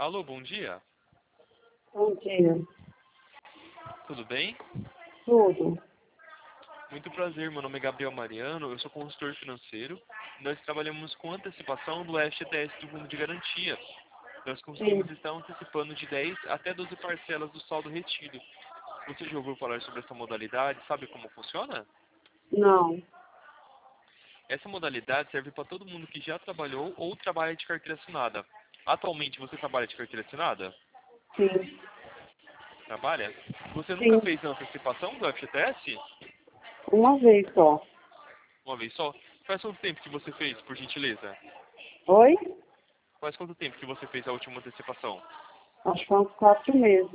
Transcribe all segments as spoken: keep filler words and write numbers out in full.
Alô, bom dia. Bom dia. Tudo bem? Tudo. Muito prazer, meu nome é Gabriel Mariano, eu sou consultor financeiro. Nós trabalhamos com antecipação do F G T S do Fundo de Garantia. Nós conseguimos Sim. estar antecipando de dez até doze parcelas do saldo retido. Você já ouviu falar sobre essa modalidade? Sabe como funciona? Não. Essa modalidade serve para todo mundo que já trabalhou ou trabalha de carteira assinada. Atualmente você trabalha de carteira assinada? Sim. Trabalha? Você nunca Sim. fez a antecipação do F G T S? Uma vez só. Uma vez só? Faz quanto tempo que você fez, por gentileza? Oi? Faz quanto tempo que você fez a última antecipação? Acho que há uns quatro meses.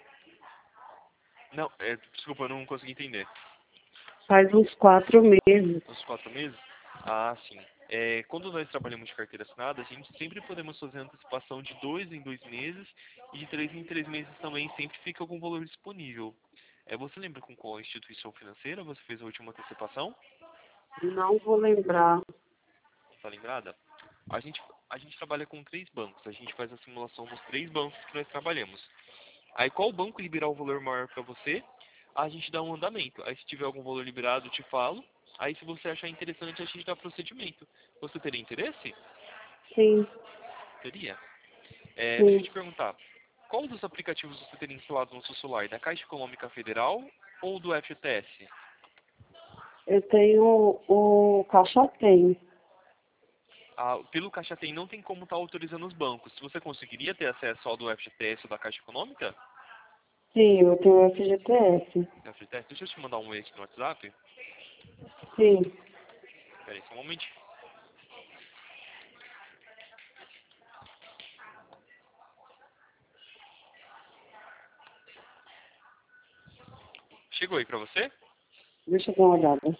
Não, é, desculpa, eu não consegui entender. Faz uns quatro meses. Uns quatro meses? Ah, sim. É, quando nós trabalhamos de carteira assinada, a gente sempre podemos fazer antecipação de dois em dois meses e de três em três meses também, sempre fica algum valor disponível. É, você lembra com qual instituição financeira você fez a última antecipação? Não vou lembrar. Tá lembrada? A gente, a gente trabalha com três bancos. A gente faz a simulação dos três bancos que nós trabalhamos. Aí qual banco liberar o valor maior para você, a gente dá um andamento. Aí se tiver algum valor liberado, eu te falo. Aí se você achar interessante, a gente dá procedimento. Você teria interesse? Sim. Teria. É, deixa eu Sim. te perguntar. Qual dos aplicativos você teria instalado no seu celular? Da Caixa Econômica Federal ou do F G T S? Eu tenho o Caixa Tem. Ah, pelo Caixa Tem não tem como estar autorizando os bancos. Você conseguiria ter acesso ao do F G T S ou da Caixa Econômica? Sim, eu tenho o F G T S. F G T S? Deixa eu te mandar um e aqui no WhatsApp. Sim. Pera aí, só um momentinho. Chegou aí pra você? Deixa eu dar uma olhada.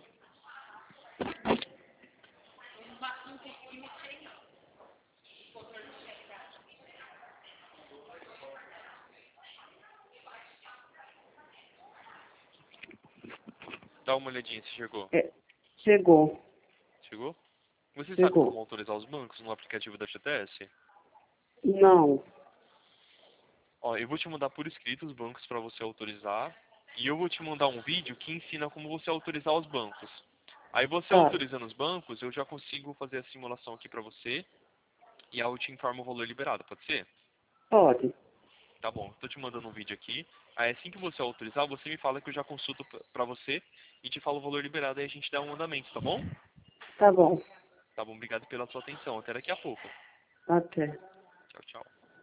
Dá uma olhadinha se chegou. É, chegou. Chegou? Você sabe como Chegou. autorizar os bancos no aplicativo da F G T S? Não. Ó, eu vou te mandar por escrito os bancos para você autorizar. E eu vou te mandar um vídeo que ensina como você autorizar os bancos. Aí você Tá. autorizando os bancos, eu já consigo fazer a simulação aqui para você. E aí eu te informo o valor liberado, pode ser? Pode. Tá bom, tô te mandando um vídeo aqui. Aí assim que você autorizar, você me fala que eu já consulto pra você e te falo o valor liberado, aí a gente dá um andamento, tá bom? Tá bom. Tá bom, obrigado pela sua atenção. Até daqui a pouco. Até. Tchau, tchau.